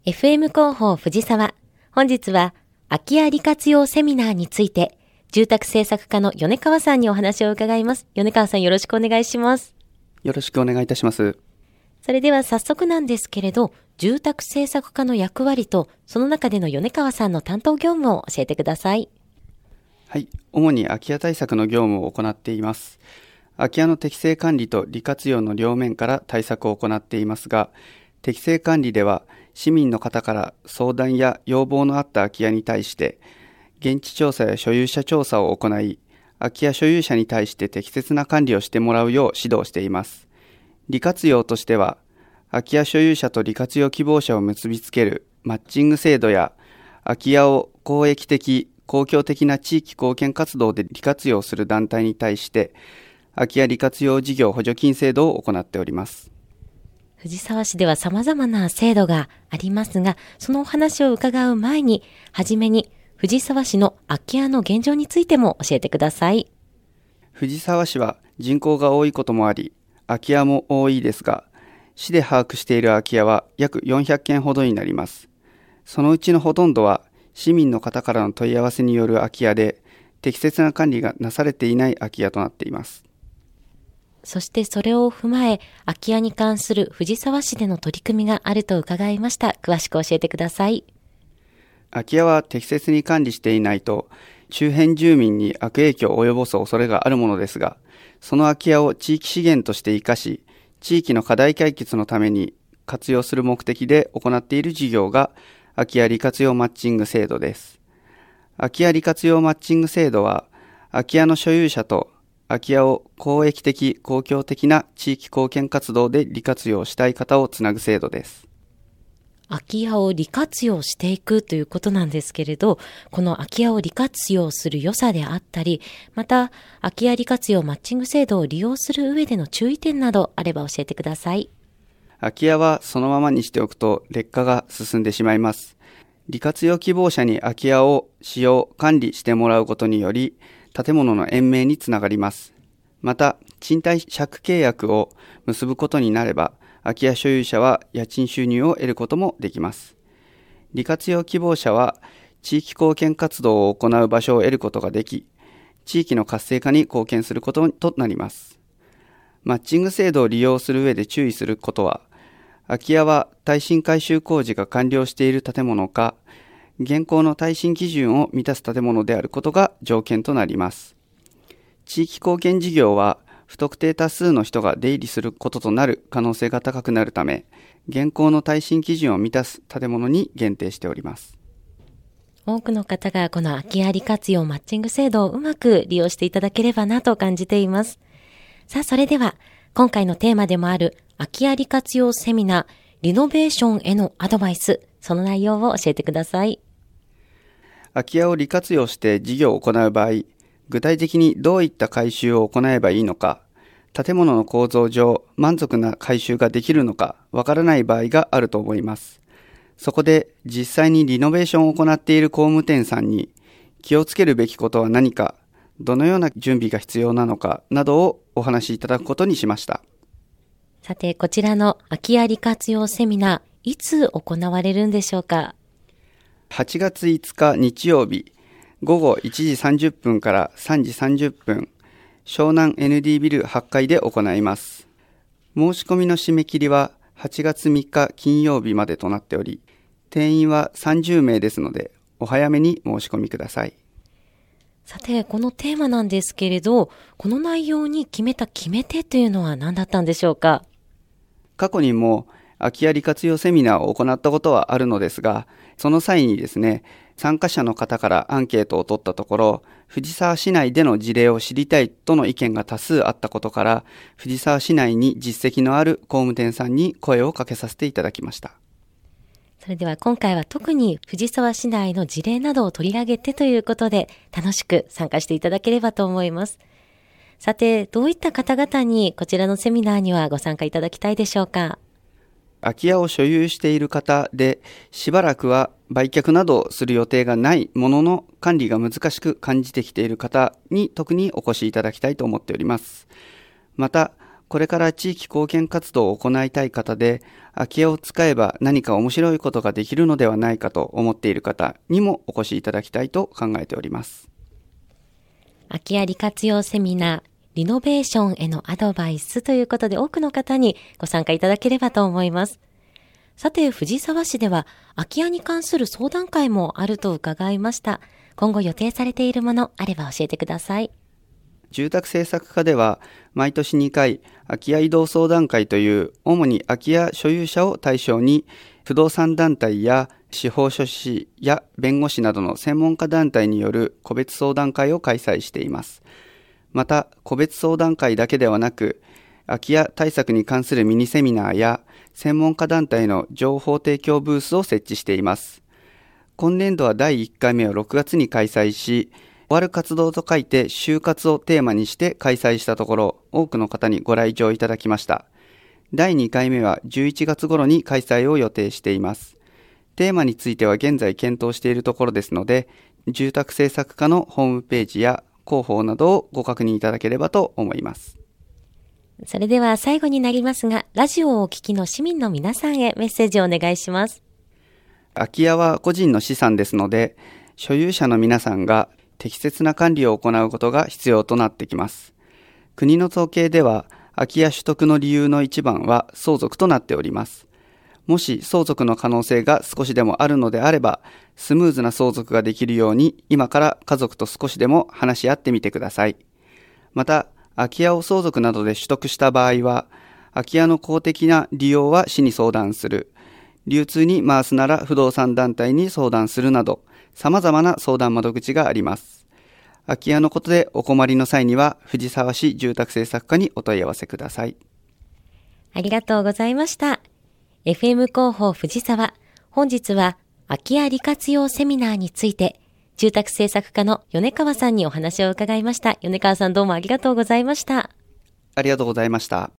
FM 広報藤沢。本日は空き家利活用セミナーについて住宅政策課の米川さんにお話を伺います。米川さん、よろしくお願いします。 よろしくお願いいたします。 それでは早速なんですけれど、住宅政策課の役割とその中での米川さんの担当業務を教えてください。 はい、主に空き家対策の業務を行っています。空き家の適正管理と利活用の両面から対策を行っていますが、適正管理では市民の方から相談や要望のあった空き家に対して現地調査や所有者調査を行い、空き家所有者に対して適切な管理をしてもらうよう指導しています。利活用としては、空き家所有者と利活用希望者を結びつけるマッチング制度や、空き家を公益的、公共的な地域貢献活動で利活用する団体に対して、空き家利活用事業補助金制度を行っております。 藤沢市では様々な制度がありますが、そのお話を伺う前に、はじめに藤沢市の空き家の現状についても教えてください。 藤沢市は人口が多いこともあり、空き家も多いですが、市で把握している空き家は約400件ほどになります。そのうちのほとんどは市民の方からの問い合わせによる空き家で、適切な管理がなされていない空き家となっています。 そしてそれを踏まえ、空き家に関する藤沢市での取り組みがあると伺いました。詳しく教えてください。 空き家は適切に管理していないと、周辺住民に悪影響を及ぼす恐れがあるものですが、その空き家を地域資源として生かし、地域の課題解決のために活用する目的で行っている事業が、空き家利活用マッチング制度です。空き家利活用マッチング制度は、空き家の所有者と空き家を公益的、公共的な地域貢献活動で利活用したい方をつなぐ制度です。 空き家を利活用していくということなんですけれど、この空き家を利活用する良さであったり、また空き家利活用マッチング制度を利用する上での注意点などあれば教えてください。 空き家はそのままにしておくと劣化が進んでしまいます。利活用希望者に空き家を使用・管理してもらうことにより、建物の延命につながります。また、賃貸借契約を結ぶことになれば、空き家所有者は家賃収入を得ることもできます。利活用希望者は、地域貢献活動を行う場所を得ることができ、地域の活性化に貢献することとなります。マッチング制度を利用する上で注意することは、空き家は耐震改修工事が完了している建物か、現行の耐震基準を満たす建物であることが条件となります。地域貢献事業は不特定多数の人が出入りすることとなる可能性が高くなるため、現行の耐震基準を満たす建物に限定しております。 多くの方がこの空き家利活用マッチング制度をうまく利用していただければなと感じています。さあ、それでは今回のテーマでもある空き家利活用セミナー、リノベーションへのアドバイス、その内容を教えてください。 空き家を利活用して事業を行う場合、具体的にどういった改修を行えばいいのか、建物の構造上満足な改修ができるのかわからない場合があると思います。そこで実際にリノベーションを行っている工務店さんに気をつけるべきことは何か、どのような準備が必要なのかなどをお話しいただくことにしました。 さて、こちらの空き家利活用セミナー、いつ行われるんでしょうか。 8月5日日曜日、午後1時30分から3時30分、湘南 ND ビル8階で行います。申し込みの締め切りは8月3日金曜日までとなっており、定員は30名ですので、お早めに申し込みください。 さて、このテーマなんですけれど、この内容に決めた決め手というのは何だったんでしょうか。 過去にも空き家利活用セミナーを行ったことはあるのですが、その際にですね、参加者の方からアンケートを取ったところ、藤沢市内での事例を知りたいとの意見が多数あったことから、藤沢市内に実績のある工務店さんに声をかけさせていただきました。 それでは今回は特に藤沢市内の事例などを取り上げてということで、楽しく参加していただければと思います。さて、どういった方々にこちらのセミナーにはご参加いただきたいでしょうか。 空き家を所有している方で、しばらくは売却などする予定がないものの管理が難しく感じてきている方に特にお越しいただきたいと思っております。また、 これから地域貢献活動を行いたい方で、空き家を使えば何か面白いことができるのではないかと思っている方にもお越しいただきたいと考えております。 空き家利活用セミナー、リノベーションへのアドバイスということで多くの方にご参加いただければと思います。さて、藤沢市では空き家に関する相談会もあると伺いました。今後予定されているものあれば教えてください。 住宅政策課では毎年2回空き家移動相談会という主に空き家所有者を対象に不動産団体や司法書士や弁護士などの専門家団体による個別相談会を開催しています。また個別相談会だけではなく空き家対策に関するミニセミナーや専門家団体の情報提供ブースを設置しています。今年度は第1回目を6月に開催し、終わる活動と書いて就活をテーマにして開催したところ、多くの方にご来場いただきました。第2回目は11月頃に開催を予定しています。テーマについては現在検討しているところですので、住宅政策課のホームページや広報などをご確認いただければと思います。 それでは最後になりますが、ラジオをお聞きの市民の皆さんへメッセージをお願いします。 空き家は個人の資産ですので、所有者の皆さんが適切な管理を行うことが必要となってきます。国の統計では、空き家取得の理由の一番は相続となっております。もし相続の可能性が少しでもあるのであれば、スムーズな相続ができるように、今から家族と少しでも話し合ってみてください。また、空き家を相続などで取得した場合は、空き家の公的な利用は市に相談する。流通に回すなら不動産団体に相談するなど、様々な相談窓口があります。空き家のことでお困りの際には、藤沢市住宅政策課にお問い合わせください。 ありがとうございました。FM 広報藤沢、本日は空き家利活用セミナーについて、住宅政策課の米川さんにお話を伺いました。米川さんどうもありがとうございました。 ありがとうございました。